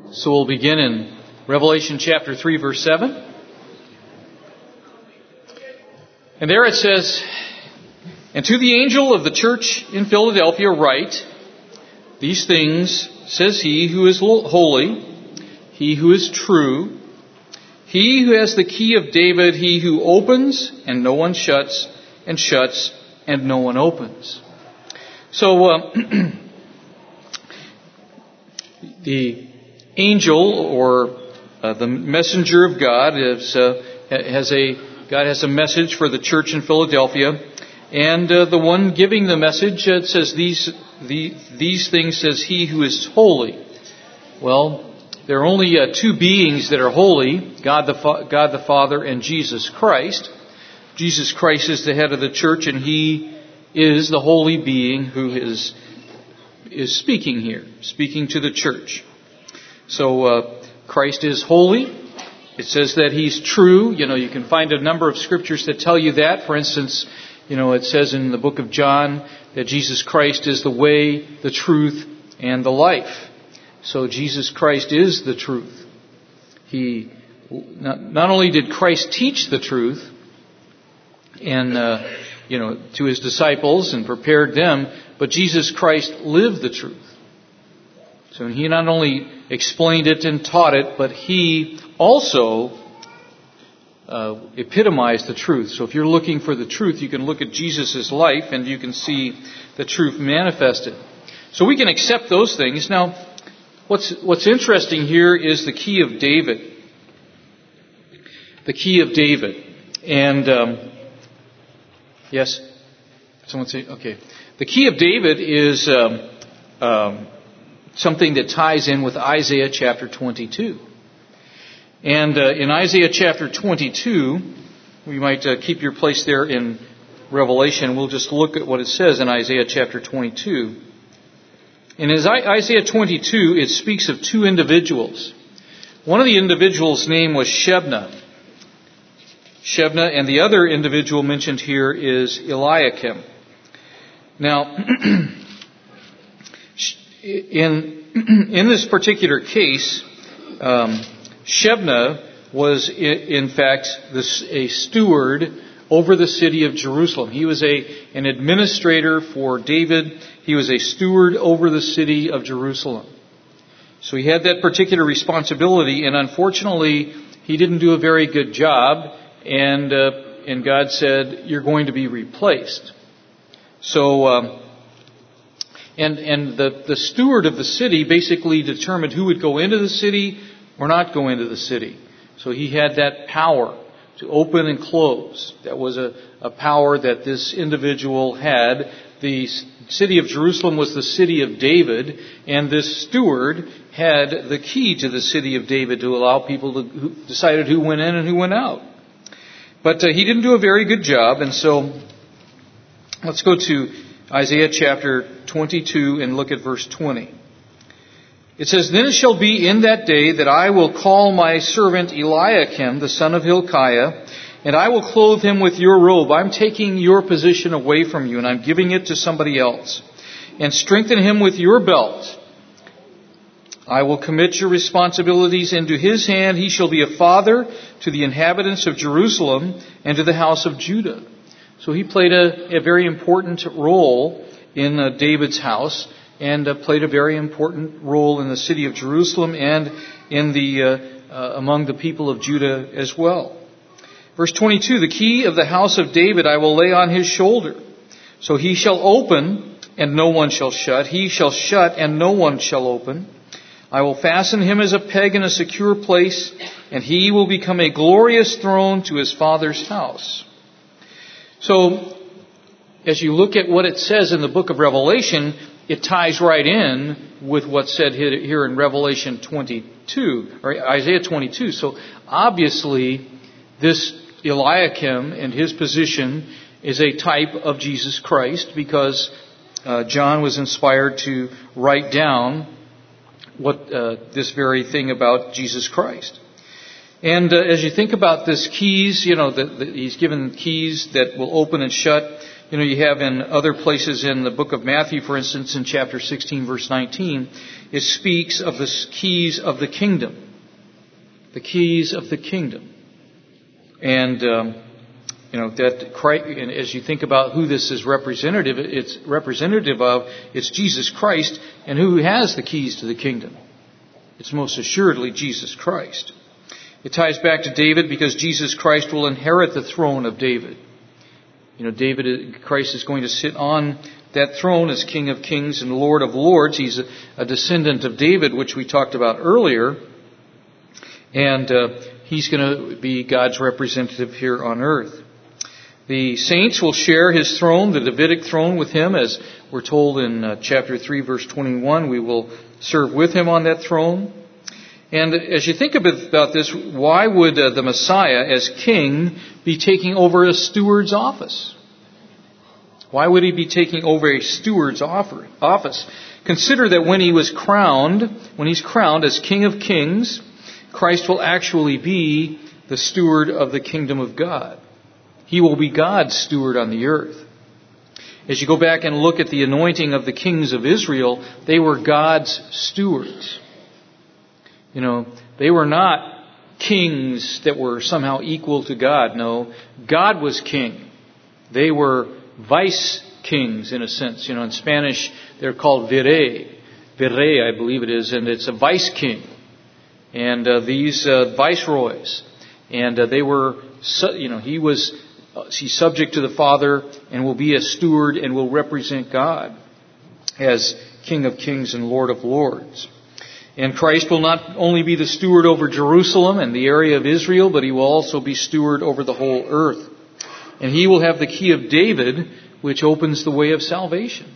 So we'll begin in Revelation chapter 3, verse 7. And there it says, "And to the angel of the church in Philadelphia write, These things says he who is holy, he who is true, he who has the key of David, he who opens and no one shuts, and shuts and no one opens." So the angel or the messenger of God God has a message for the church in Philadelphia, and the one giving the message says these things says he who is holy. Well, there are only two beings that are holy: God the Father and Jesus Christ. Jesus Christ is the head of the church, and He is the holy being who is speaking here, speaking to the church. So Christ is holy. It says that He's true. You can find a number of scriptures that tell you that. For instance, it says in the book of John that Jesus Christ is the way, the truth, and the life. So Jesus Christ is the truth. He not only did Christ teach the truth and to His disciples and prepared them, but Jesus Christ lived the truth. So He not only explained it and taught it, but He also epitomized the truth. So if you're looking for the truth, you can look at Jesus' life and you can see the truth manifested. So we can accept those things. Now, what's interesting here is the key of David. The key of David. And, yes? Someone say, okay. The key of David is something that ties in with Isaiah chapter 22. And in Isaiah chapter 22, we might keep your place there in Revelation. We'll just look at what it says in Isaiah chapter 22. And in Isaiah 22, it speaks of two individuals. One of the individuals' name was Shebna. And the other individual mentioned here is Eliakim. Now, in this particular case, Shebna was in fact a steward over the city of Jerusalem. He was an administrator for David. He was a steward over the city of Jerusalem. So he had that particular responsibility, and unfortunately, he didn't do a very good job, and God said, "You're going to be replaced." So, and the steward of the city basically determined who would go into the city or not go into the city. So he had that power to open and close. That was a power that this individual had. The city of Jerusalem was the city of David, and this steward had the key to the city of David to allow people who decided who went in and who went out. But he didn't do a very good job, and so let's go to Isaiah chapter 22 and look at verse 20. It says, "Then it shall be in that day that I will call my servant Eliakim, the son of Hilkiah, and I will clothe him with your robe." I'm taking your position away from you and I'm giving it to somebody else. "And strengthen him with your belt. I will commit your responsibilities into his hand. He shall be a father to the inhabitants of Jerusalem and to the house of Judah." So he played a very important role in David's house, and played a very important role in the city of Jerusalem and in among the people of Judah as well. Verse 22, "The key of the house of David I will lay on his shoulder. So he shall open, and no one shall shut. He shall shut, and no one shall open. I will fasten him as a peg in a secure place, and he will become a glorious throne to his father's house." So, as you look at what it says in the book of Revelation, it ties right in with what's said here in Revelation 22, or Isaiah 22. So obviously, this Eliakim and his position is a type of Jesus Christ, because John was inspired to write down this very thing about Jesus Christ. And as you think about this keys, he's given keys that will open and shut. You have in other places in the book of Matthew, for instance, in chapter 16, verse 19, it speaks of the keys of the kingdom. The keys of the kingdom. And, that Christ, and as you think about who this is representative of, it's Jesus Christ, and who has the keys to the kingdom. It's most assuredly Jesus Christ. It ties back to David because Jesus Christ will inherit the throne of David. Christ is going to sit on that throne as King of Kings and Lord of Lords. He's a descendant of David, which we talked about earlier. And he's going to be God's representative here on earth. The saints will share his throne, the Davidic throne, with him, as we're told in chapter 3, verse 21. We will serve with him on that throne. And as you think about this, why would the Messiah, as king, be taking over a steward's office? Why would he be taking over a steward's office? Consider that when he's crowned as King of Kings, Christ will actually be the steward of the kingdom of God. He will be God's steward on the earth. As you go back and look at the anointing of the kings of Israel, they were God's stewards. They were not kings that were somehow equal to God. No, God was king. They were vice kings in a sense. In Spanish they're called virrey, I believe it is, and it's a vice king. And these viceroys, and they were, he's subject to the Father and will be a steward and will represent God as King of Kings and Lord of Lords. And Christ will not only be the steward over Jerusalem and the area of Israel, but he will also be steward over the whole earth. And he will have the key of David, which opens the way of salvation.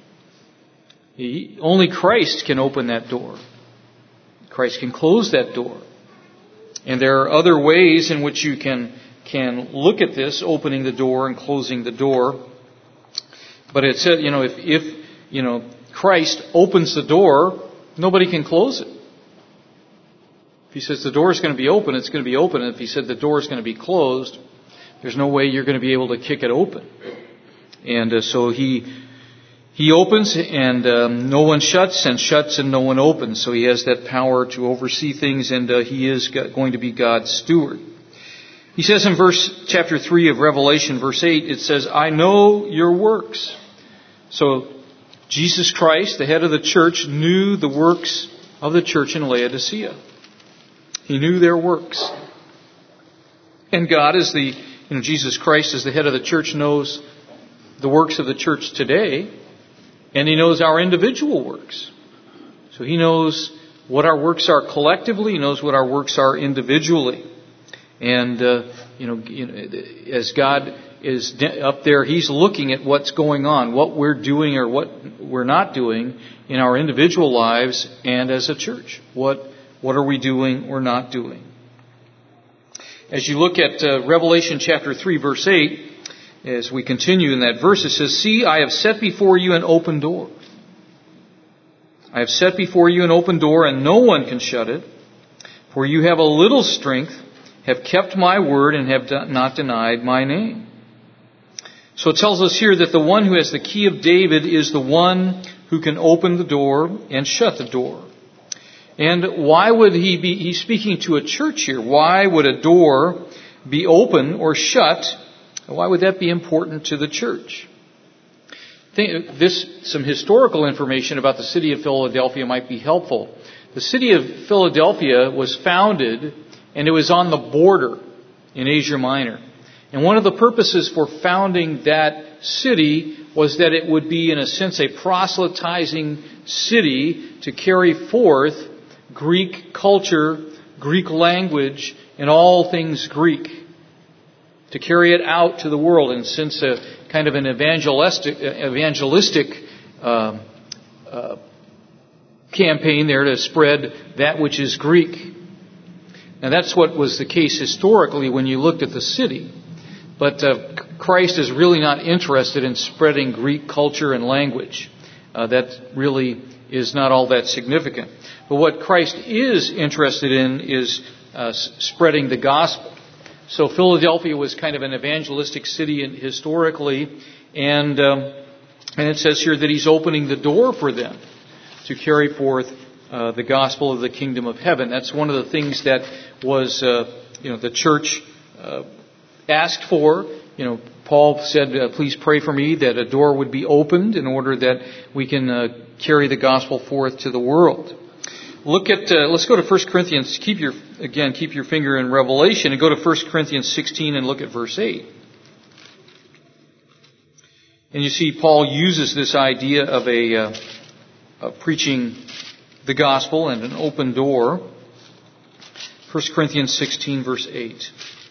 Only Christ can open that door. Christ can close that door. And there are other ways in which you can look at this, opening the door and closing the door. But it said, if Christ opens the door, nobody can close it. If he says the door is going to be open, it's going to be open. And if he said the door is going to be closed, there's no way you're going to be able to kick it open. And so he opens and no one shuts, and shuts and no one opens. So he has that power to oversee things, and he is going to be God's steward. He says in chapter 3 of Revelation, verse 8, it says, I know your works. So Jesus Christ, the head of the church, knew the works of the church in Laodicea. He knew their works. And God, Jesus Christ, as the head of the church, knows the works of the church today, and he knows our individual works. So he knows what our works are collectively. He knows what our works are individually. And, as God is up there, he's looking at what's going on, what we're doing or what we're not doing in our individual lives and as a church. What are we doing or not doing? As you look at Revelation chapter 3, verse 8, as we continue in that verse, it says, See, I have set before you an open door. I have set before you an open door, and no one can shut it. For you have a little strength, have kept my word, and have not denied my name. So it tells us here that the one who has the key of David is the one who can open the door and shut the door. And why would he's speaking to a church here. Why would a door be open or shut? Why would that be important to the church? Some historical information about the city of Philadelphia might be helpful. The city of Philadelphia was founded, and it was on the border in Asia Minor. And one of the purposes for founding that city was that it would be, in a sense, a proselytizing city to carry forth Greek culture, Greek language, and all things Greek. To carry it out to the world, and since a kind of an evangelistic campaign there to spread that which is Greek. Now that's what was the case historically when you looked at the city. But Christ is really not interested in spreading Greek culture and language. That really is not all that significant. But what Christ is interested in is spreading the gospel. So Philadelphia was kind of an evangelistic city historically, And it says here that He's opening the door for them to carry forth the gospel of the kingdom of heaven. That's one of the things that was, the church asked for. Paul said, please pray for me that a door would be opened in order that we can carry the gospel forth to the world. Let's go to 1 Corinthians. Keep your finger in Revelation and go to 1 Corinthians 16 and look at verse 8. And you see Paul uses this idea of preaching the gospel and an open door. 1 Corinthians 16 verse 8.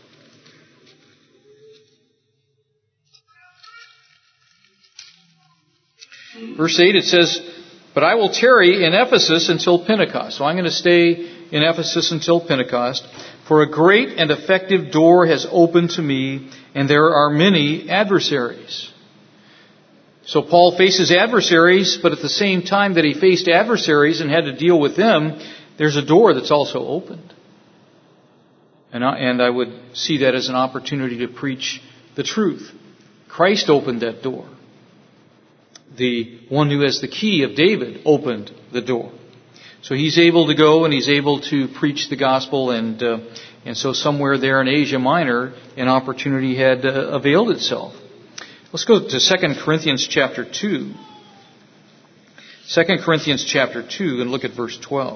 Verse 8, it says, "But I will tarry in Ephesus until Pentecost." So I'm going to stay in Ephesus until Pentecost. "For a great and effective door has opened to me, and there are many adversaries." So Paul faces adversaries, but at the same time that he faced adversaries and had to deal with them, there's a door that's also opened. And I would see that as an opportunity to preach the truth. Christ opened that door. The one who has the key of David opened the door. So he's able to go and he's able to preach the gospel, and so somewhere there in Asia Minor, an opportunity had availed itself. Let's go to 2 Corinthians chapter 2. 2 Corinthians chapter 2 and look at verse 12.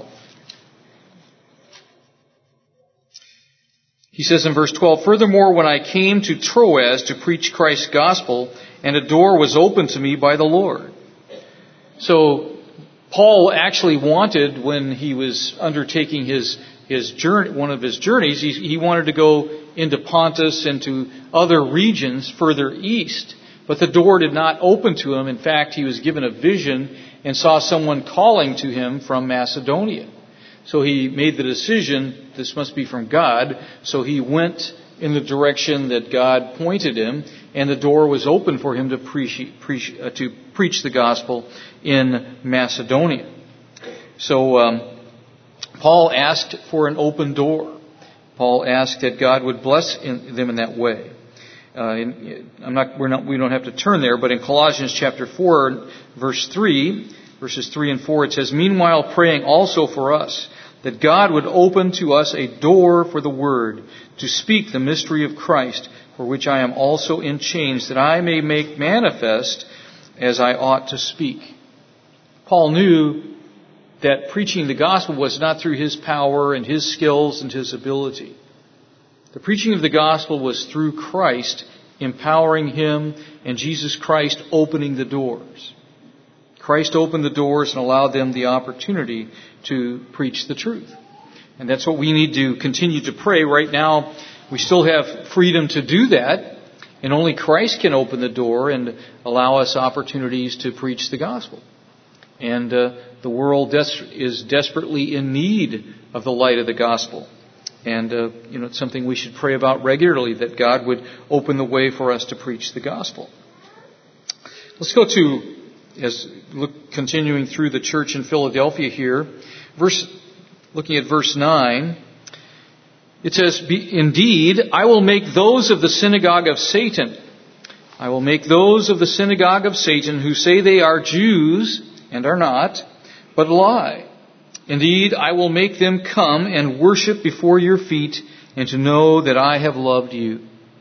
He says in verse 12, "Furthermore, when I came to Troas to preach Christ's gospel, and a door was opened to me by the Lord." So Paul actually wanted, when he was undertaking his journey, one of his journeys, he wanted to go into Pontus and to other regions further east. But the door did not open to him. In fact, he was given a vision and saw someone calling to him from Macedonia. So he made the decision, this must be from God. So he went in the direction that God pointed him, and the door was open for him to preach the gospel in Macedonia. So Paul asked for an open door. Paul asked that God would bless them in that way. We don't have to turn there, but in Colossians chapter 4, verses 3 and 4, it says, "Meanwhile praying also for us, that God would open to us a door for the word, to speak the mystery of Christ, for which I am also in chains, that I may make manifest as I ought to speak." Paul knew that preaching the gospel was not through his power and his skills and his ability. The preaching of the gospel was through Christ empowering him, and Jesus Christ opening the doors. Christ opened the doors and allowed them the opportunity to preach the truth. And that's what we need to continue to pray. Right now, we still have freedom to do that, and only Christ can open the door and allow us opportunities to preach the gospel. And the world is desperately in need of the light of the gospel. And, it's something we should pray about regularly, that God would open the way for us to preach the gospel. Let's go to, continuing through the church in Philadelphia here, looking at verse 9, it says, "Indeed, I will make those of the synagogue of Satan. I will make those of the synagogue of Satan who say they are Jews and are not, but lie. Indeed, I will make them come and worship before your feet, and to know that I have loved you."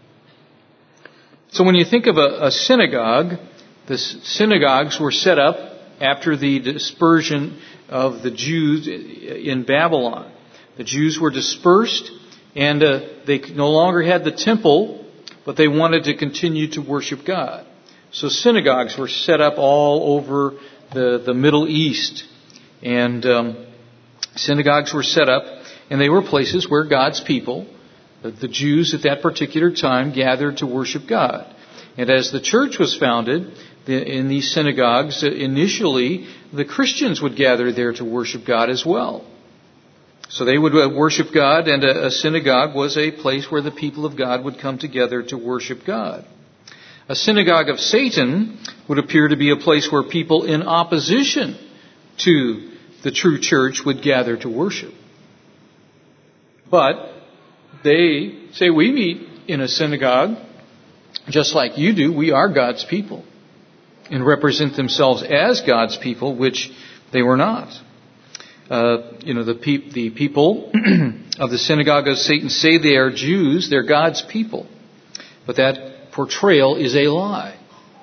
So when you think of a synagogue, the synagogues were set up after the dispersion of the Jews in Babylon. The Jews were dispersed, and they no longer had the temple, but they wanted to continue to worship God. So synagogues were set up all over the Middle East. And synagogues were set up, and they were places where God's people, the Jews at that particular time, gathered to worship God. And as the church was founded in these synagogues, initially the Christians would gather there to worship God as well. So they would worship God, and a synagogue was a place where the people of God would come together to worship God. A synagogue of Satan would appear to be a place where people in opposition to the true church would gather to worship. But they say, we meet in a synagogue, just like you do, we are God's people, and represent themselves as God's people, which they were not. The people of the synagogue of Satan say they are Jews, they're God's people. But that portrayal is a lie.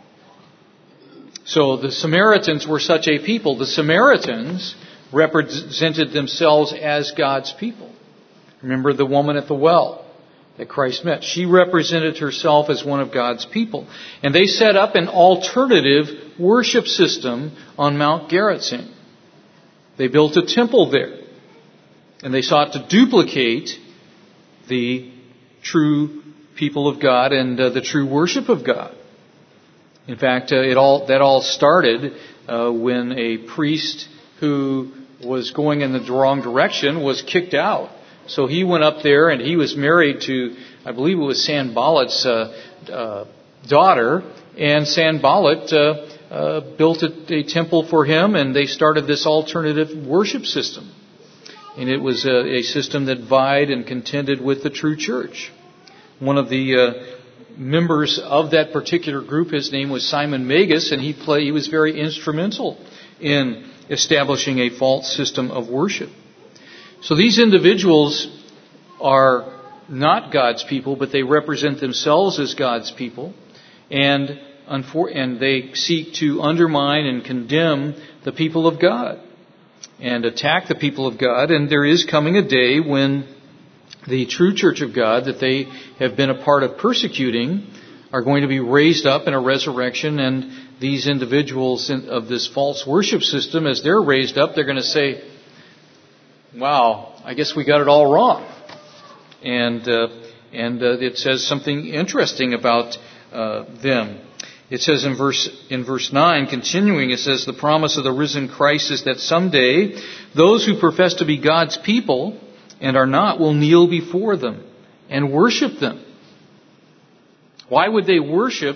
So the Samaritans were such a people. The Samaritans represented themselves as God's people. Remember the woman at the well that Christ met. She represented herself as one of God's people. And they set up an alternative worship system on Mount Gerizim. They built a temple there. And they sought to duplicate the true people of God and the true worship of God. In fact, that all started when a priest who was going in the wrong direction was kicked out. So he went up there and he was married to, I believe it was Sanballat's daughter, and Sanballat built a temple for him, and they started this alternative worship system. And it was a system that vied and contended with the true church. One of the members of that particular group, his name was Simon Magus, and he was very instrumental in establishing a false system of worship. So these individuals are not God's people, but they represent themselves as God's people, and they seek to undermine and condemn the people of God and attack the people of God. And there is coming a day when the true church of God that they have been a part of persecuting are going to be raised up in a resurrection, and these individuals of this false worship system, as they're raised up, they're going to say, wow, I guess we got it all wrong. And it says something interesting about them. It says in verse 9, continuing, it says, the promise of the risen Christ is that someday those who profess to be God's people and are not will kneel before them and worship them. Why would they worship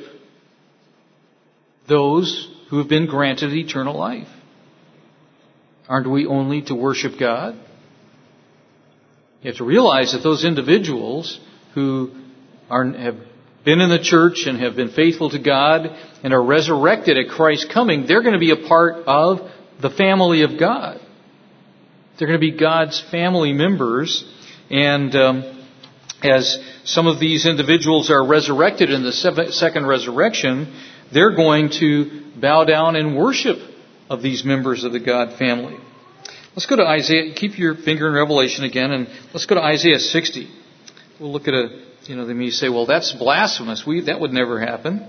those who have been granted eternal life? Aren't we only to worship God? You have to realize that those individuals who have been in the church and have been faithful to God and are resurrected at Christ's coming, they're going to be a part of the family of God. They're going to be God's family members. And as some of these individuals are resurrected in the second resurrection, they're going to bow down and worship of these members of the God family. Let's go to Isaiah. Keep your finger in Revelation again, and let's go to Isaiah 60. We'll look at they may say, well, that's blasphemous. That would never happen.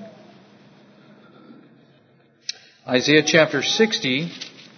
Isaiah chapter 60,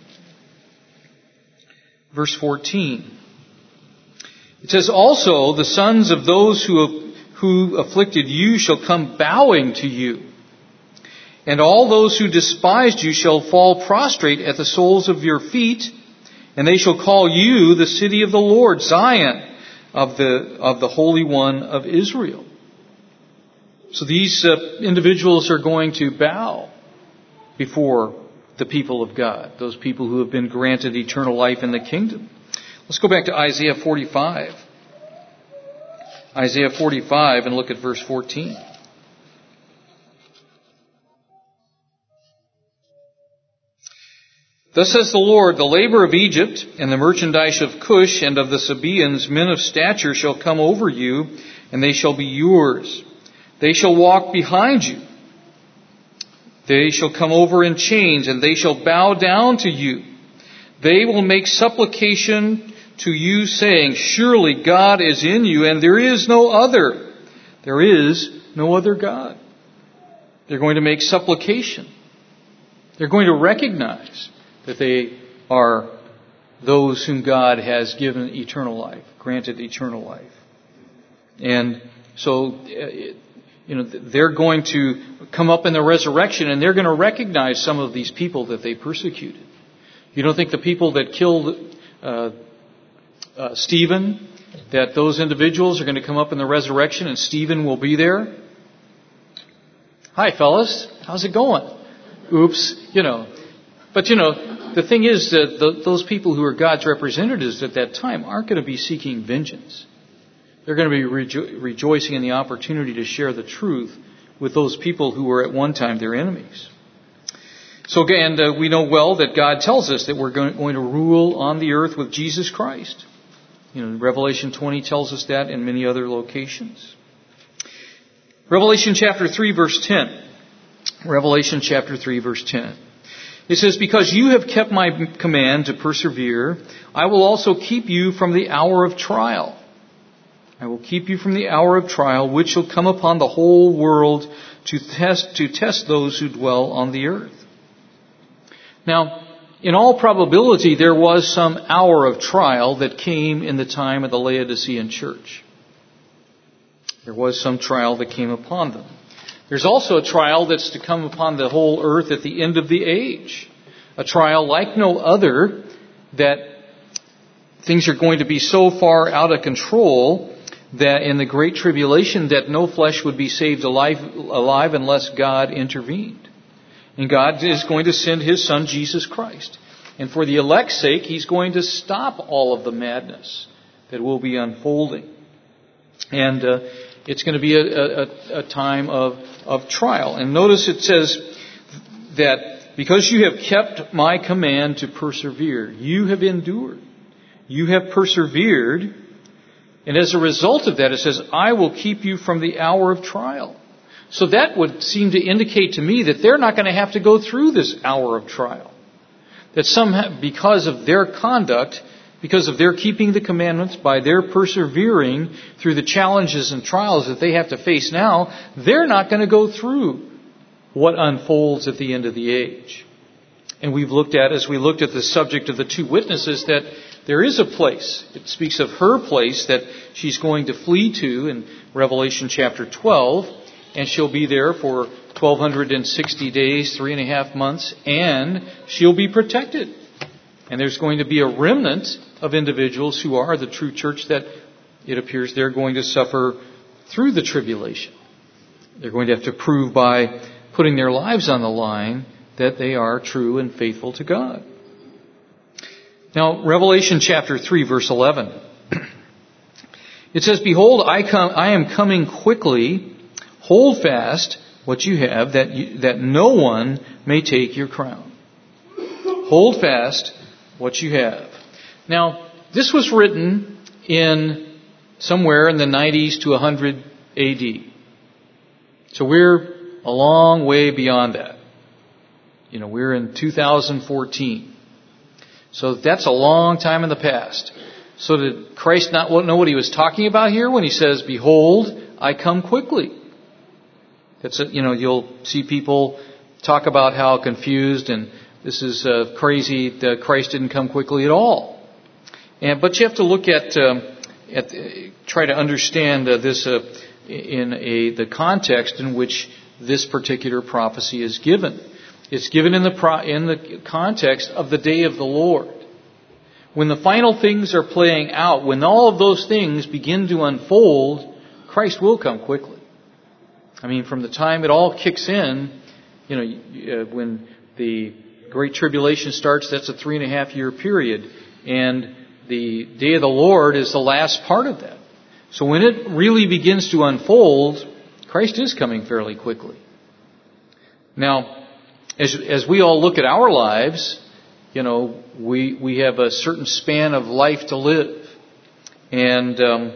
verse 14. It says, also the sons of those who afflicted you shall come bowing to you, and all those who despised you shall fall prostrate at the soles of your feet, and they shall call you the city of the Lord, Zion of the Holy One of Israel. So these individuals are going to bow before the people of God, those people who have been granted eternal life in the kingdom. Let's go back to Isaiah 45. Isaiah 45 and look at verse 14. Thus says the Lord, the labor of Egypt and the merchandise of Cush and of the Sabaeans, men of stature, shall come over you, and they shall be yours. They shall walk behind you. They shall come over in chains, and they shall bow down to you. They will make supplication to you, saying, surely God is in you, and there is no other. There is no other God. They're going to make supplication. They're going to recognize that they are those whom God has given eternal life, granted eternal life. And so, they're going to come up in the resurrection, and they're going to recognize some of these people that they persecuted. You don't think the people that killed Stephen, that those individuals are going to come up in the resurrection and Stephen will be there? Hi, fellas. How's it going? Oops. But the thing is that those people who are God's representatives at that time aren't going to be seeking vengeance. They're going to be rejoicing in the opportunity to share the truth with those people who were at one time their enemies. So again, we know well that God tells us that we're going to rule on the earth with Jesus Christ. Revelation 20 tells us that in many other locations. Revelation chapter 3 verse 10. Revelation chapter 3 verse 10. It says, "Because you have kept my command to persevere, I will also keep you from the hour of trial. I will keep you from the hour of trial, which shall come upon the whole world to test those who dwell on the earth." Now, in all probability, there was some hour of trial that came in the time of the Laodicean church. There was some trial that came upon them. There's also a trial that's to come upon the whole earth at the end of the age. A trial like no other, that things are going to be so far out of control that in the Great Tribulation that no flesh would be saved alive unless God intervened. And God is going to send His Son, Jesus Christ. And for the elect's sake, He's going to stop all of the madness that will be unfolding. And it's going to be a time of trial. And notice it says that because you have kept my command to persevere, you have endured. You have persevered. And as a result of that, it says, I will keep you from the hour of trial. So that would seem to indicate to me that they're not going to have to go through this hour of trial. That somehow, because of their conduct, because of their keeping the commandments, by their persevering through the challenges and trials that they have to face now, they're not going to go through what unfolds at the end of the age. And as we looked at the subject of the two witnesses, that there is a place. It speaks of her place that she's going to flee to in Revelation chapter 12. And she'll be there for 1,260 days, 3.5 months, and she'll be protected. And there's going to be a remnant of individuals who are the true church that it appears they're going to suffer through the tribulation. They're going to have to prove by putting their lives on the line that they are true and faithful to God. Now, Revelation chapter 3, verse 11. It says, "Behold, I am coming quickly. Hold fast what you have, that no one may take your crown." Hold fast what you have. Now, this was written in somewhere in the 90s to 100 AD. So we're a long way beyond that. We're in 2014. So that's a long time in the past. So did Christ not know what He was talking about here when He says, "Behold, I come quickly"? You'll see people talk about how confused and this is crazy that Christ didn't come quickly at all. But you have to look at try to understand this in the context in which this particular prophecy is given. It's given in the context of the day of the Lord. When the final things are playing out, when all of those things begin to unfold, Christ will come quickly. From the time it all kicks in, when the Great Tribulation starts, that's a 3.5 year period. And the day of the Lord is the last part of that. So when it really begins to unfold, Christ is coming fairly quickly. Now, as we all look at our lives, we have a certain span of life to live. And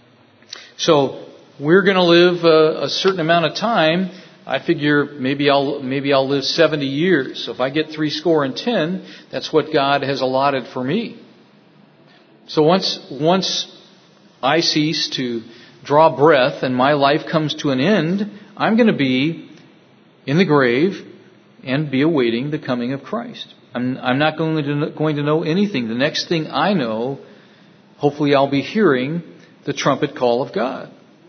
so we're going to live a certain amount of time. I figure maybe I'll live 70 years. So if I get 70, that's what God has allotted for me. So once I cease to draw breath and my life comes to an end, I'm going to be in the grave and be awaiting the coming of Christ. I'm not going to know anything. The next thing I know, hopefully I'll be hearing the trumpet call of God.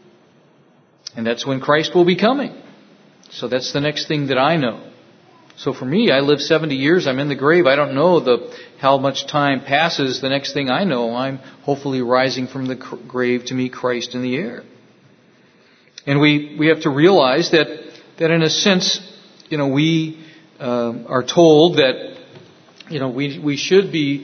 And that's when Christ will be coming. So that's the next thing that I know. So for me, I live 70 years. I'm in the grave. I don't know how much time passes. The next thing I know, I'm hopefully rising from the grave to meet Christ in the air. And we have to realize that in a sense, we are told that we should be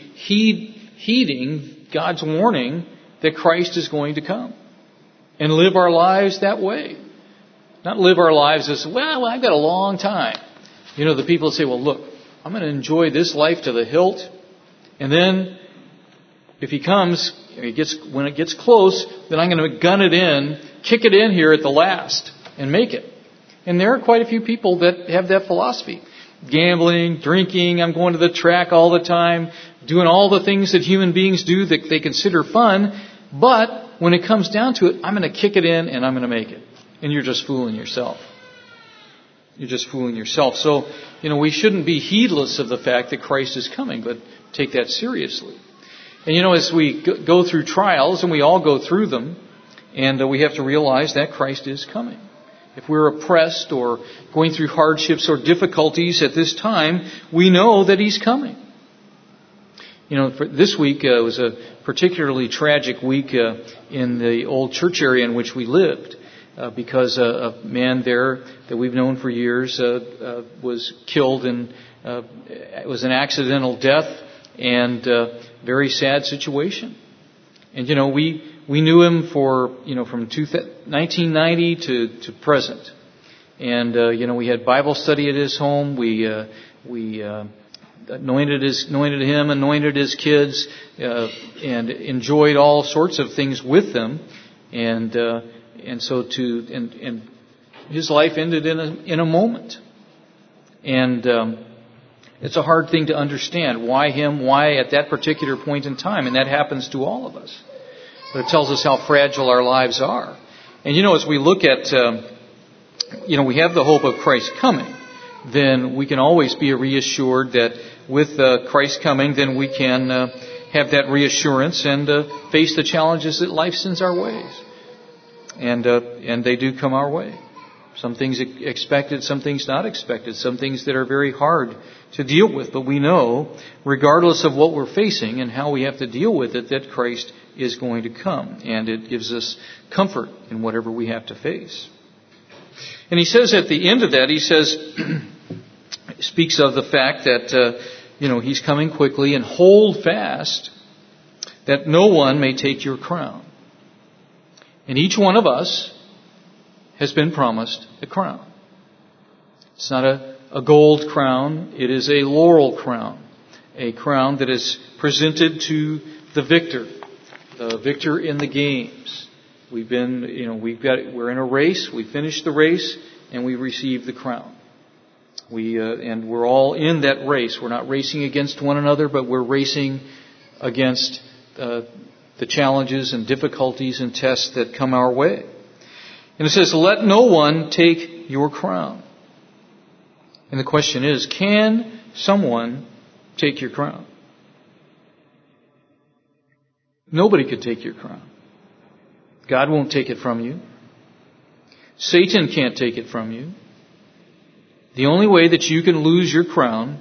heeding God's warning that Christ is going to come, and live our lives that way. Not live our lives as, well, I've got a long time. You know, the people say, well, look, I'm going to enjoy this life to the hilt. And then if he comes, when it gets close, then I'm going to gun it in, kick it in here at the last and make it. And there are quite a few people that have that philosophy. Gambling, drinking, I'm going to the track all the time, doing all the things that human beings do that they consider fun. But when it comes down to it, I'm going to kick it in and I'm going to make it. And you're just fooling yourself. You're just fooling yourself. So, we shouldn't be heedless of the fact that Christ is coming, but take that seriously. And as we go through trials, and we all go through them, and we have to realize that Christ is coming. If we're oppressed or going through hardships or difficulties at this time, we know that He's coming. This week was a particularly tragic week in the old church area in which we lived, because a man there that we've known for years was killed, and it was an accidental death, and very sad situation. And we knew him for from 1990 to present, and we had Bible study at his home. We anointed him, anointed his kids, and enjoyed all sorts of things with them, and his life ended in a moment, and it's a hard thing to understand. Why him? Why at that particular point in time? And that happens to all of us. But it tells us how fragile our lives are. And as we look at, we have the hope of Christ coming, then we can always be reassured that with Christ coming, then we can have that reassurance and face the challenges that life sends our ways. And they do come our way. Some things expected, some things not expected, some things that are very hard to deal with. But we know, regardless of what we're facing and how we have to deal with it, that Christ is going to come. And it gives us comfort in whatever we have to face. And he says at the end of that, he speaks of the fact that, he's coming quickly, and hold fast that no one may take your crown. And each one of us has been promised a crown. It's not a gold crown. It is a laurel crown. A crown that is presented to the victor in the games. We're in a race. We finished the race and we received the crown. And we're all in that race. We're not racing against one another, but we're racing against the challenges and difficulties and tests that come our way. And it says, let no one take your crown. And the question is, can someone take your crown? Nobody could take your crown. God won't take it from you. Satan can't take it from you. The only way that you can lose your crown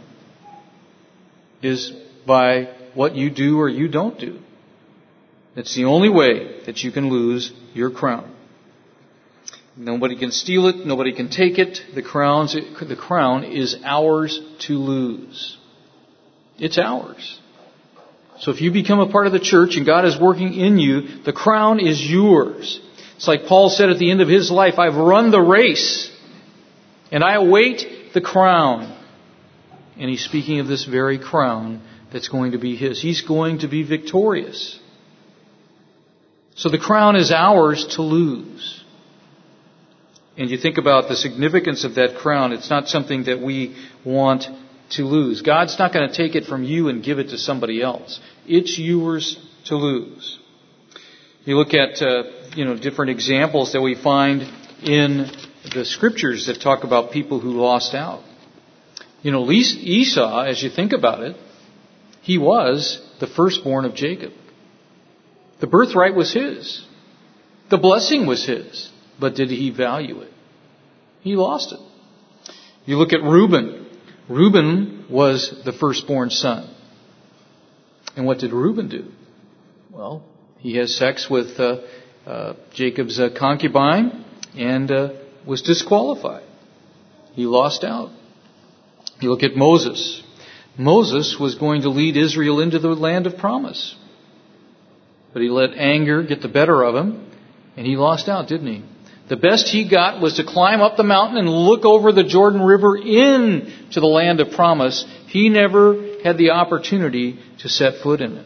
is by what you do or you don't do. That's the only way that you can lose your crown. Nobody can steal it. Nobody can take it. The crown is ours to lose. It's ours. So if you become a part of the church and God is working in you, the crown is yours. It's like Paul said at the end of his life, I've run the race and I await the crown. And he's speaking of this very crown that's going to be his. He's going to be victorious. So the crown is ours to lose. And you think about the significance of that crown. It's not something that we want to lose. God's not going to take it from you and give it to somebody else. It's yours to lose. You look at different examples that we find in the scriptures that talk about people who lost out. Esau, as you think about it, he was the firstborn of Jacob. The birthright was his. The blessing was his. But did he value it? He lost it. You look at Reuben. Reuben was the firstborn son. And what did Reuben do? Well, he has sex with Jacob's concubine and was disqualified. He lost out. You look at Moses. Moses was going to lead Israel into the land of promise. But he let anger get the better of him, and he lost out, didn't he? The best he got was to climb up the mountain and look over the Jordan River into the land of promise. He never had the opportunity to set foot in it.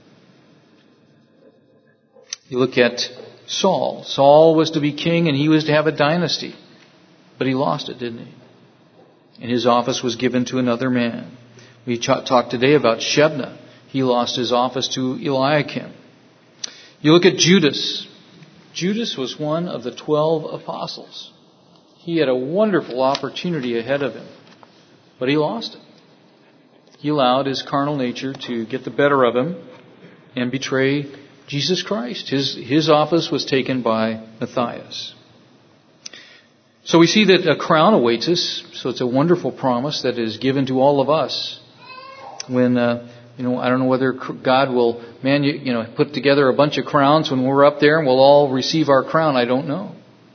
You look at Saul. Saul was to be king and he was to have a dynasty. But he lost it, didn't he? And his office was given to another man. We talked today about Shebna. He lost his office to Eliakim. You look at Judas. Judas was one of the 12 apostles. He had a wonderful opportunity ahead of him, but he lost it. He allowed his carnal nature to get the better of him and betray Jesus Christ. His office was taken by Matthias. So we see that a crown awaits us. So it's a wonderful promise that is given to all of us. When I don't know whether God will put together a bunch of crowns when we're up there and we'll all receive our crown. I don't know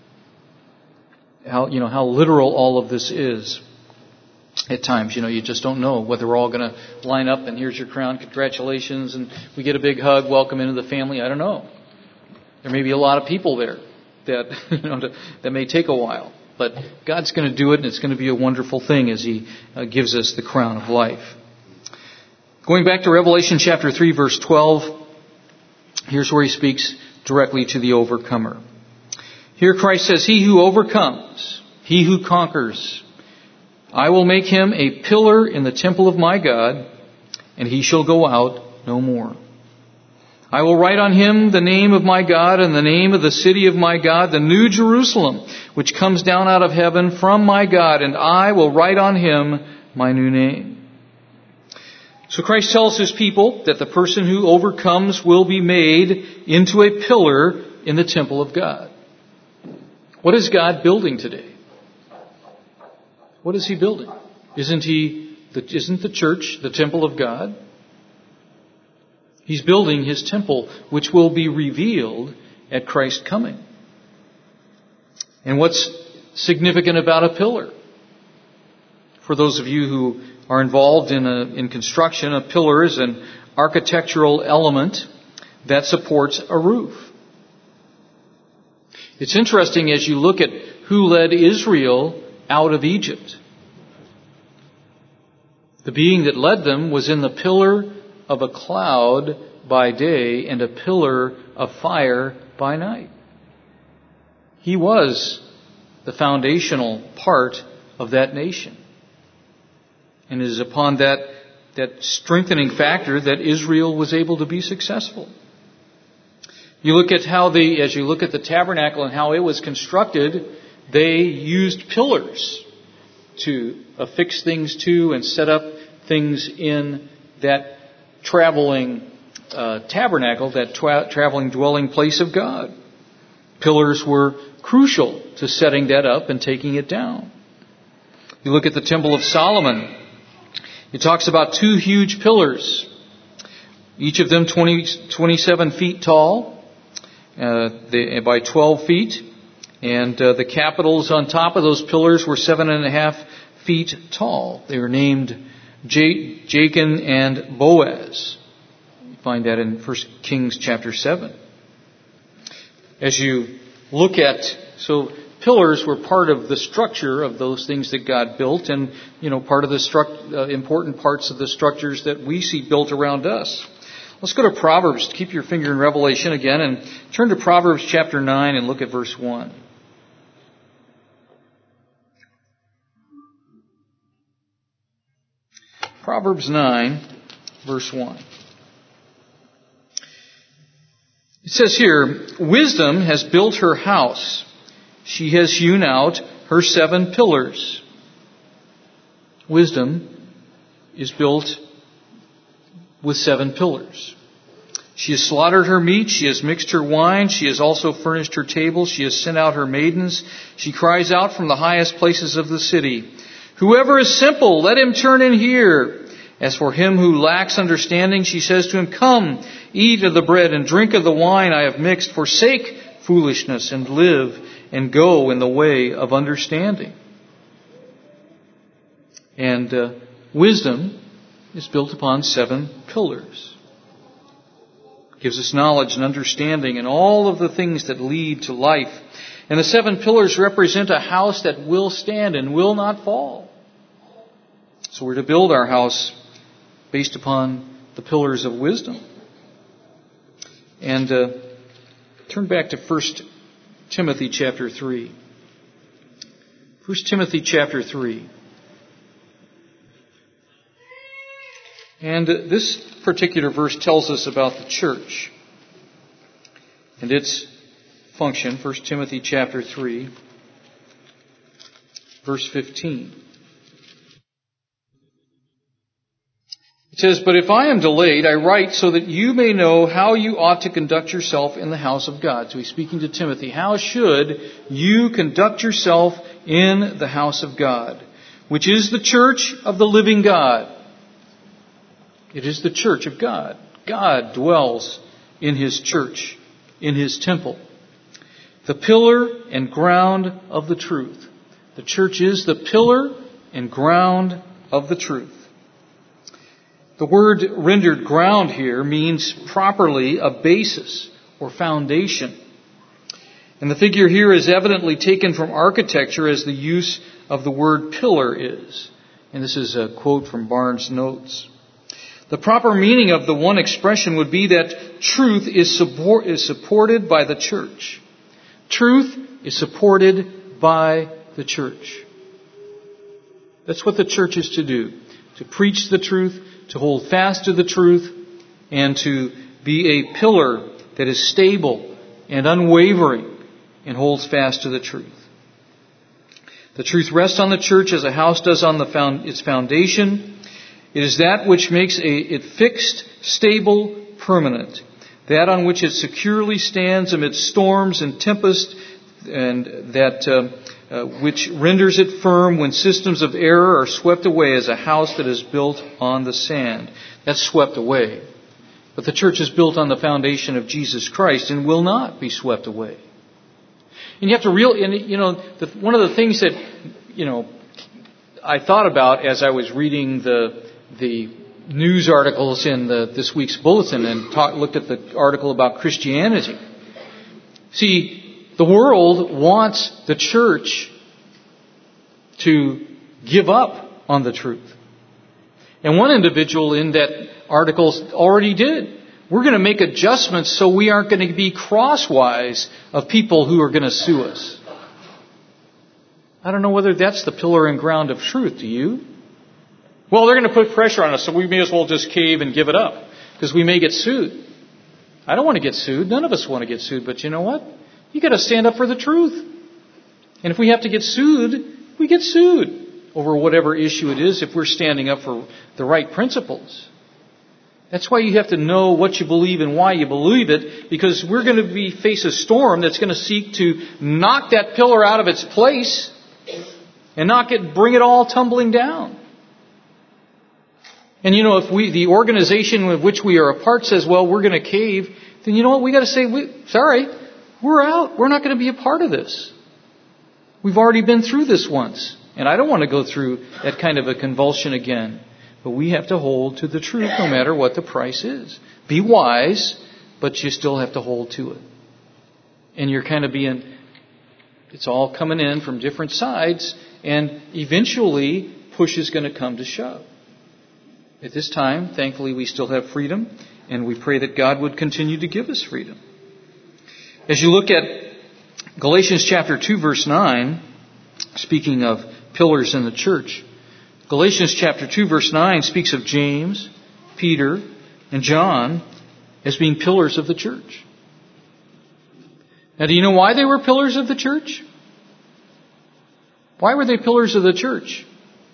how literal all of this is. At times, you just don't know whether we're all going to line up and here's your crown, congratulations, and we get a big hug, welcome into the family. I don't know. There may be a lot of people there that that may take a while, but God's going to do it, and it's going to be a wonderful thing as He gives us the crown of life. Going back to Revelation chapter 3, verse 12, here's where He speaks directly to the overcomer. Here Christ says, "He who overcomes, he who conquers, I will make him a pillar in the temple of my God, and he shall go out no more. I will write on him the name of my God and the name of the city of my God, the new Jerusalem, which comes down out of heaven from my God, and I will write on him my new name." So Christ tells His people that the person who overcomes will be made into a pillar in the temple of God. What is God building today? What is He building? Isn't the church the temple of God? He's building His temple, which will be revealed at Christ's coming. And what's significant about a pillar? For those of you who are involved in construction, a pillar is an architectural element that supports a roof. It's interesting as you look at who led Israel out of Egypt. The being that led them was in the pillar of a cloud by day and a pillar of fire by night. He was the foundational part of that nation. And it is upon that strengthening factor that Israel was able to be successful. You look at as you look at the tabernacle and how it was constructed, they used pillars to affix things to and set up things in that traveling tabernacle, that traveling dwelling place of God. Pillars were crucial to setting that up and taking it down. You look at the Temple of Solomon. It talks about 2 huge pillars, each of them 27 feet tall, by 12 feet. And the capitals on top of those pillars were 7.5 feet tall. They were named Jachin and Boaz. You find that in 1 Kings chapter 7. As you look at, pillars were part of the structure of those things that God built, and part of the important parts of the structures that we see built around us. Let's go to Proverbs. Keep your finger in Revelation again and turn to Proverbs chapter 9 and look at verse 1. Proverbs 9, verse 1. It says here, "Wisdom has built her house. She has hewn out her 7 pillars." Wisdom is built with 7 pillars. "She has slaughtered her meat. She has mixed her wine. She has also furnished her table. She has sent out her maidens. She cries out from the highest places of the city. Whoever is simple, let him turn and hear. As for him who lacks understanding, she says to him, Come, eat of the bread and drink of the wine I have mixed. Forsake foolishness and live and go in the way of understanding." And wisdom is built upon 7 pillars. It gives us knowledge and understanding and all of the things that lead to life. And the 7 pillars represent a house that will stand and will not fall. So we're to build our house based upon the pillars of wisdom. And turn back to 1 Timothy chapter 3. 1 Timothy chapter 3. And this particular verse tells us about the church and its function. 1 Timothy chapter 3, verse 15. It says, "But if I am delayed, I write so that you may know how you ought to conduct yourself in the house of God." So he's speaking to Timothy. How should you conduct yourself in the house of God, which is the church of the living God? It is the church of God. God dwells in His church, in His temple. The pillar and ground of the truth. The church is the pillar and ground of the truth. The word rendered ground here means properly a basis or foundation. And the figure here is evidently taken from architecture as the use of the word pillar is. And this is a quote from Barnes' Notes. The proper meaning of the one expression would be that truth is supported by the church. Truth is supported by the church. That's what the church is to do. To preach the truth, to hold fast to the truth, and to be a pillar that is stable and unwavering and holds fast to the truth. The truth rests on the church as a house does on its foundation. It is that which makes it fixed, stable, permanent. That on which it securely stands amidst storms and tempests, and that which renders it firm when systems of error are swept away as a house that is built on the sand. That's swept away. But the church is built on the foundation of Jesus Christ and will not be swept away. And you have to one of the things that, I thought about as I was reading the news articles in this week's bulletin and looked at the article about Christianity. See, the world wants the church to give up on the truth. And one individual in that article already did. We're going to make adjustments so we aren't going to be crosswise of people who are going to sue us. I don't know whether that's the pillar and ground of truth. Do you? Well, they're going to put pressure on us, so we may as well just cave and give it up because we may get sued. I don't want to get sued. None of us want to get sued. But you know what? You got to stand up for the truth. And if we have to get sued, we get sued over whatever issue it is if we're standing up for the right principles. That's why you have to know what you believe and why you believe it, because we're going to face a storm that's going to seek to knock that pillar out of its place and bring it all tumbling down. And if the organization with which we are a part says, well, we're going to cave, then you know what? We got to say, sorry, we're out. We're not going to be a part of this. We've already been through this once. And I don't want to go through that kind of a convulsion again. But we have to hold to the truth no matter what the price is. Be wise, but you still have to hold to it. And you're kind of it's all coming in from different sides, and eventually push is going to come to shove. At this time, thankfully, we still have freedom, and we pray that God would continue to give us freedom. As you look at Galatians chapter 2, verse 9, speaking of pillars in the church, Galatians chapter 2, verse 9 speaks of James, Peter, and John as being pillars of the church. Now, do you know why they were pillars of the church? Why were they pillars of the church?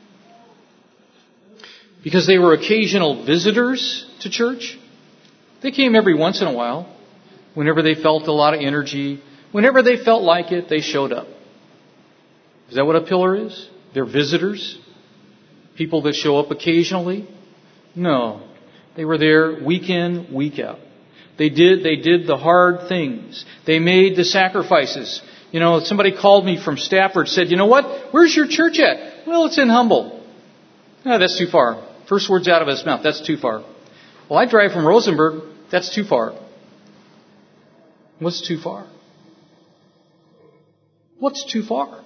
Because they were occasional visitors to church. They came every once in a while. Whenever they felt a lot of energy, whenever they felt like it, they showed up. Is that what a pillar is? They're visitors? People that show up occasionally? No. They were there week in, week out. They did the hard things. They made the sacrifices. Somebody called me from Stafford, said, you know what? Where's your church at? Well, it's in Humble. No, that's too far. First words out of his mouth, that's too far. Well, I drive from Rosenberg. That's too far. What's too far? What's too far?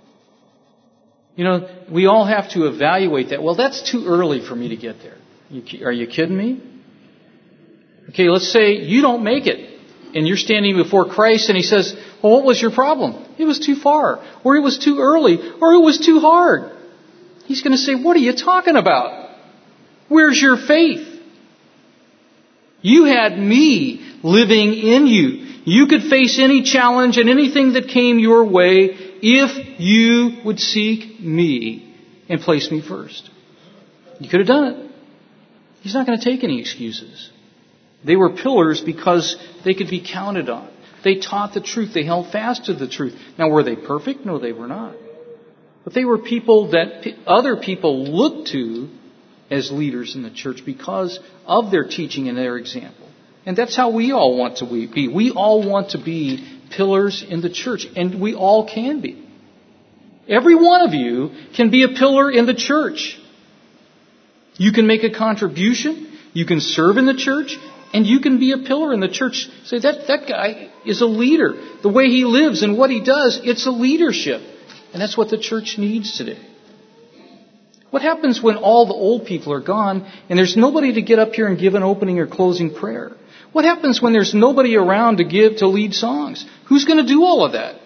We all have to evaluate that. Well, that's too early for me to get there. Are you kidding me? Okay, let's say you don't make it, and you're standing before Christ, and He says, well, what was your problem? It was too far, or it was too early, or it was too hard. He's going to say, what are you talking about? Where's your faith? You had me living in you. You could face any challenge and anything that came your way if you would seek me and place me first. You could have done it. He's not going to take any excuses. They were pillars because they could be counted on. They taught the truth. They held fast to the truth. Now, were they perfect? No, they were not. But they were people that other people looked to as leaders in the church because of their teaching and their example. And that's how we all want to be. We all want to be pillars in the church, and we all can be. Every one of you can be a pillar in the church. You can make a contribution, you can serve in the church, and you can be a pillar in the church. Say, that guy is a leader. The way he lives and what he does, it's a leadership. And that's what the church needs today. What happens when all the old people are gone and there's nobody to get up here and give an opening or closing prayer? What happens when there's nobody around to lead songs? Who's going to do all of that?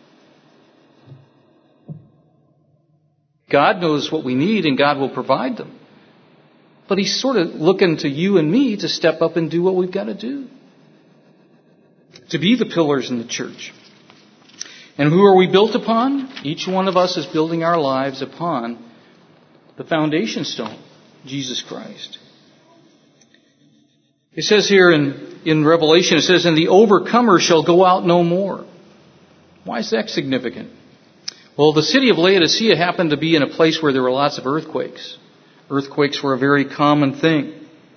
God knows what we need and God will provide them. But He's sort of looking to you and me to step up and do what we've got to do. To be the pillars in the church. And who are we built upon? Each one of us is building our lives upon the foundation stone, Jesus Christ. It says here in Revelation, it says, and the overcomer shall go out no more. Why is that significant? Well, the city of Laodicea happened to be in a place where there were lots of earthquakes. Earthquakes were a very common thing.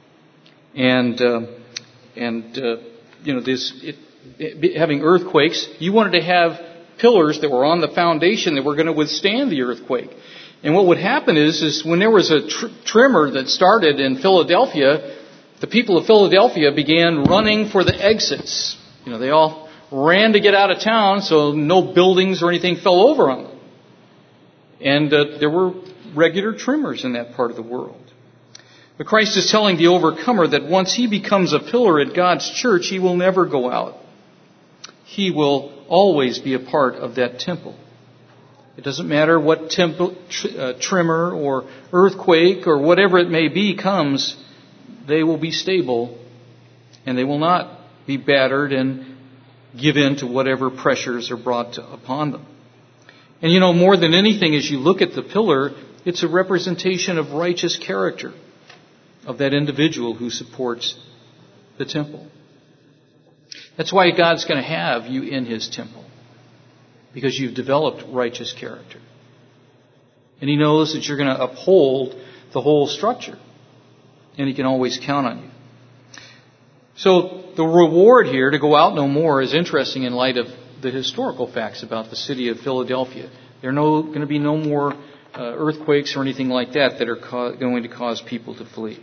Having earthquakes, you wanted to have pillars that were on the foundation that were going to withstand the earthquake. And what would happen is when there was a tremor that started in Philadelphia, the people of Philadelphia began running for the exits. They all ran to get out of town so no buildings or anything fell over on them. And there were regular tremors in that part of the world. But Christ is telling the overcomer that once he becomes a pillar at God's church, he will never go out. He will always be a part of that temple. It doesn't matter what tremor or earthquake or whatever it may be comes, they will be stable and they will not be battered and give in to whatever pressures are brought upon them. And more than anything, as you look at the pillar, it's a representation of righteous character of that individual who supports the temple. That's why God's going to have you in His temple, because you've developed righteous character. And He knows that you're going to uphold the whole structure, and He can always count on you. So the reward here to go out no more is interesting in light of the historical facts about the city of Philadelphia. There are going to be no more earthquakes or anything like that are going to cause people to flee.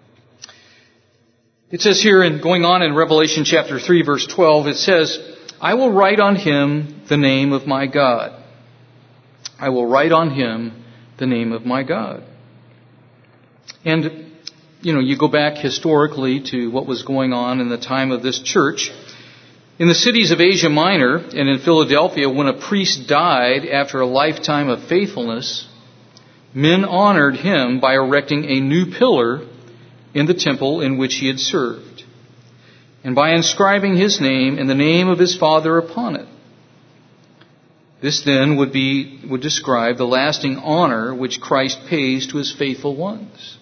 It says here, going on in Revelation chapter 3, verse 12, it says, I will write on him the name of my God. I will write on him the name of my God. And, you go back historically to what was going on in the time of this church. In the cities of Asia Minor and in Philadelphia, when a priest died after a lifetime of faithfulness, men honored him by erecting a new pillar in the temple in which he had served, and by inscribing his name and the name of his father upon it. This then would describe the lasting honor which Christ pays to His faithful ones.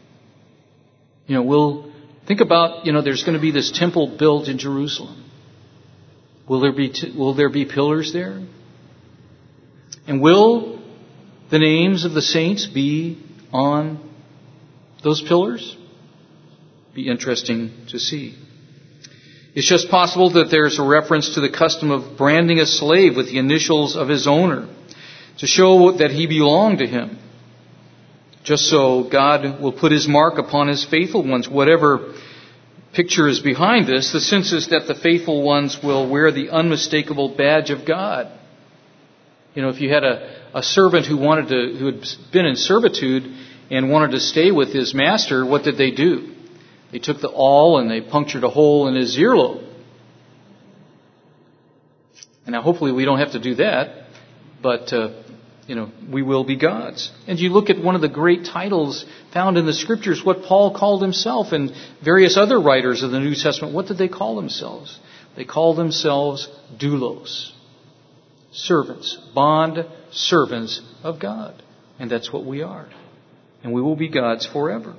We'll think about, there's going to be this temple built in Jerusalem. Will there be pillars there? And will the names of the saints be on those pillars? Be interesting to see. It's just possible that there's a reference to the custom of branding a slave with the initials of his owner to show that he belonged to him. Just so God will put His mark upon His faithful ones. Whatever picture is behind this, the sense is that the faithful ones will wear the unmistakable badge of God If you had a servant who had been in servitude and wanted to stay with his master, what did they do? They took the awl and they punctured a hole in his earlobe. And now hopefully we don't have to do that, but we will be gods. And you look at one of the great titles found in the Scriptures, what Paul called himself, and various other writers of the New Testament. What did they call themselves? They called themselves doulos, servants, bond servants of God. And that's what we are. And we will be gods forever.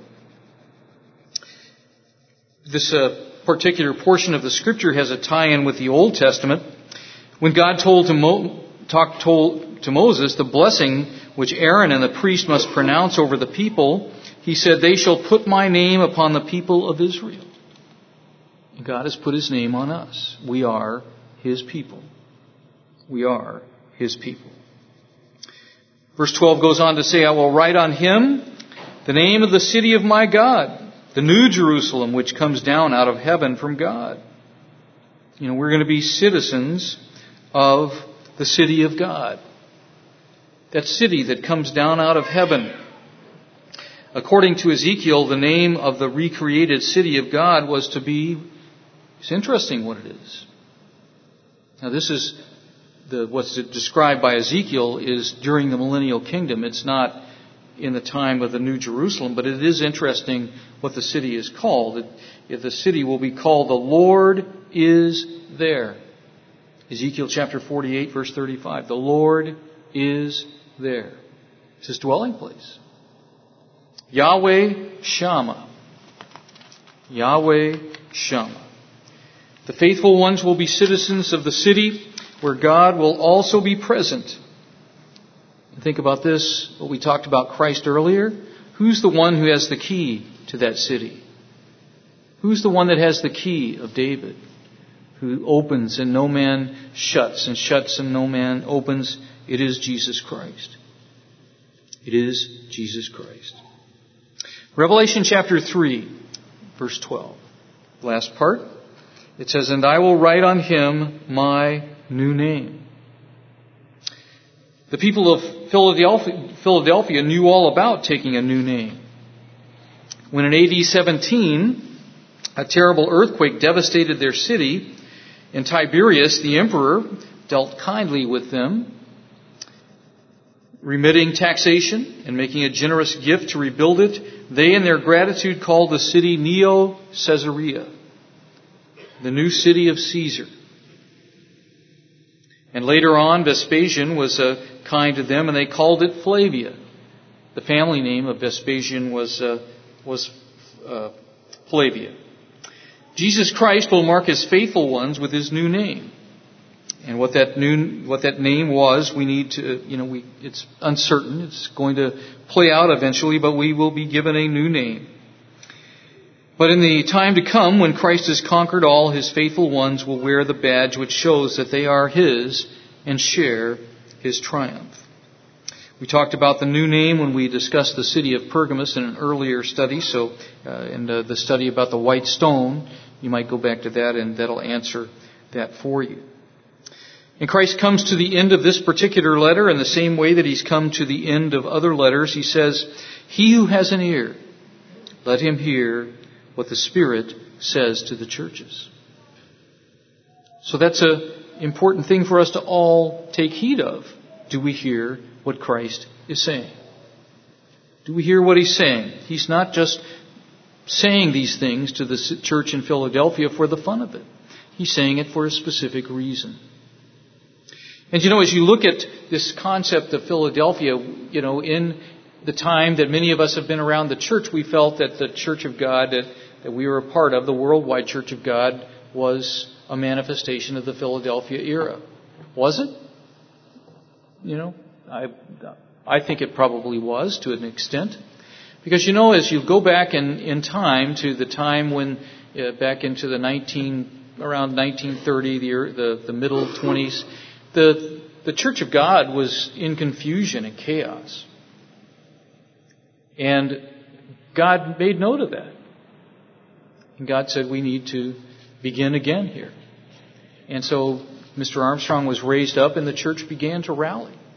This particular portion of the Scripture has a tie-in with the Old Testament. When God told to Moses the blessing which Aaron and the priest must pronounce over the people, he said, "They shall put my name upon the people of Israel." And God has put His name on us. We are His people. We are His people. Verse 12 goes on to say, "I will write on him the name of the city of my God, the new Jerusalem, which comes down out of heaven from God." We're going to be citizens of the city of God. That city that comes down out of heaven. According to Ezekiel, the name of the recreated city of God was to be, it's interesting what it is. Now this is what's described by Ezekiel is during the millennial kingdom. It's not in the time of the New Jerusalem, but it is interesting what the city is called. The city will be called "The Lord is there." Ezekiel chapter 48, verse 35. The Lord is there. It's His dwelling place. Yahweh Shammah. Yahweh Shammah. The faithful ones will be citizens of the city where God will also be present. Think about this, what we talked about Christ earlier. Who's the one who has the key to that city? Who's the one that has the key of David? Who opens and no man shuts, and shuts and no man opens? It is Jesus Christ. It is Jesus Christ. Revelation chapter 3, verse 12. Last part. It says, "And I will write on him my new name." The people of Philadelphia knew all about taking a new name. When in AD 17, a terrible earthquake devastated their city, and Tiberius, the emperor, dealt kindly with them, remitting taxation and making a generous gift to rebuild it. They, in their gratitude, called the city Neo Caesarea, the new city of Caesar. And later on, Vespasian was kind to them, and they called it Flavia. The family name of Vespasian was Flavia. Jesus Christ will mark His faithful ones with His new name. And what that name was, we need to, it's uncertain. It's going to play out eventually, but we will be given a new name. But in the time to come, when Christ has conquered all, His faithful ones will wear the badge which shows that they are His and share His triumph. We talked about the new name when we discussed the city of Pergamos in an earlier study. So, in the study about the white stone, you might go back to that and that'll answer that for you. And Christ comes to the end of this particular letter in the same way that He's come to the end of other letters. He says, "He who has an ear, let him hear what the Spirit says to the churches." So that's an important thing for us to all take heed of. Do we hear what Christ is saying? Do we hear what He's saying? He's not just saying these things to the church in Philadelphia for the fun of it. He's saying it for a specific reason. And as you look at this concept of Philadelphia, in the time that many of us have been around the church, we felt that the Church of God that we were a part of, the worldwide Church of God, was a manifestation of the Philadelphia era. Was it? I think it probably was to an extent. Because as you go back in time to the time when, back into around 1930, the middle 20s, the Church of God was in confusion and chaos. And God made note of that. And God said, we need to begin again here. And so Mr. Armstrong was raised up and the church began to rally.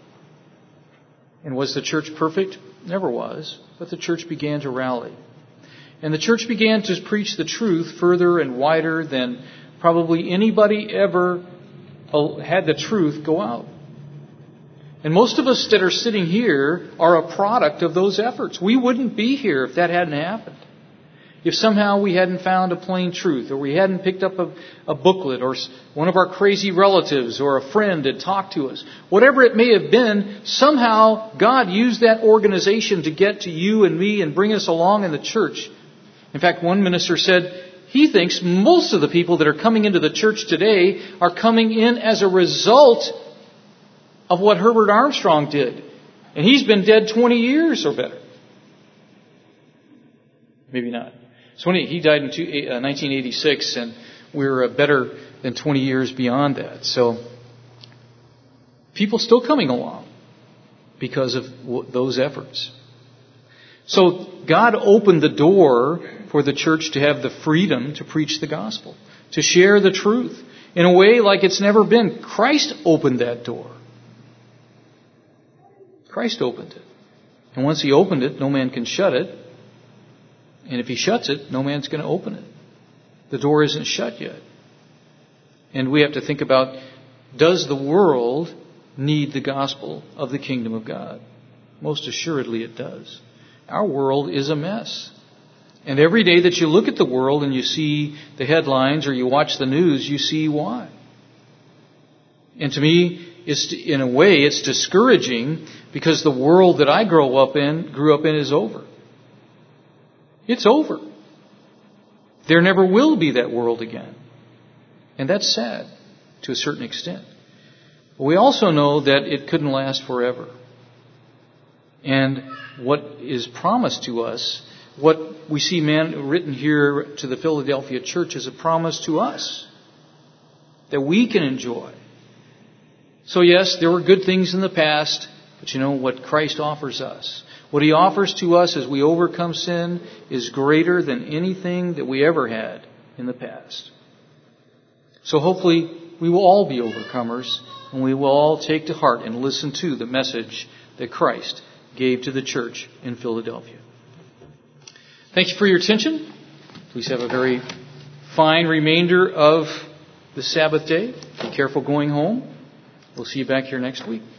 And was the church perfect? Never was. But the church began to rally. And the church began to preach the truth further and wider than probably anybody ever had the truth go out. And most of us that are sitting here are a product of those efforts. We wouldn't be here if that hadn't happened. If somehow we hadn't found a plain truth, or we hadn't picked up a booklet, or one of our crazy relatives or a friend had talked to us, whatever it may have been, somehow God used that organization to get to you and me and bring us along in the church. In fact, one minister said he thinks most of the people that are coming into the church today are coming in as a result of what Herbert Armstrong did. And he's been dead 20 years or better. Maybe not. He died in 1986, and we're better than 20 years beyond that. So people still coming along because of those efforts. So God opened the door for the church to have the freedom to preach the gospel, to share the truth in a way like it's never been. Christ opened that door. Christ opened it. And once He opened it, no man can shut it. And if He shuts it, no man's going to open it. The door isn't shut yet. And we have to think about, does the world need the gospel of the kingdom of God? Most assuredly it does. Our world is a mess. And every day that you look at the world and you see the headlines or you watch the news, you see why. And to me, in a way, it's discouraging because the world that I grew up in is over. It's over. There never will be that world again. And that's sad to a certain extent. But we also know that it couldn't last forever. And what is promised to us, what we see written here to the Philadelphia church, is a promise to us that we can enjoy. So yes, there were good things in the past, but you know what Christ offers us? What He offers to us as we overcome sin is greater than anything that we ever had in the past. So hopefully we will all be overcomers, and we will all take to heart and listen to the message that Christ gave to the church in Philadelphia. Thank you for your attention. Please have a very fine remainder of the Sabbath day. Be careful going home. We'll see you back here next week.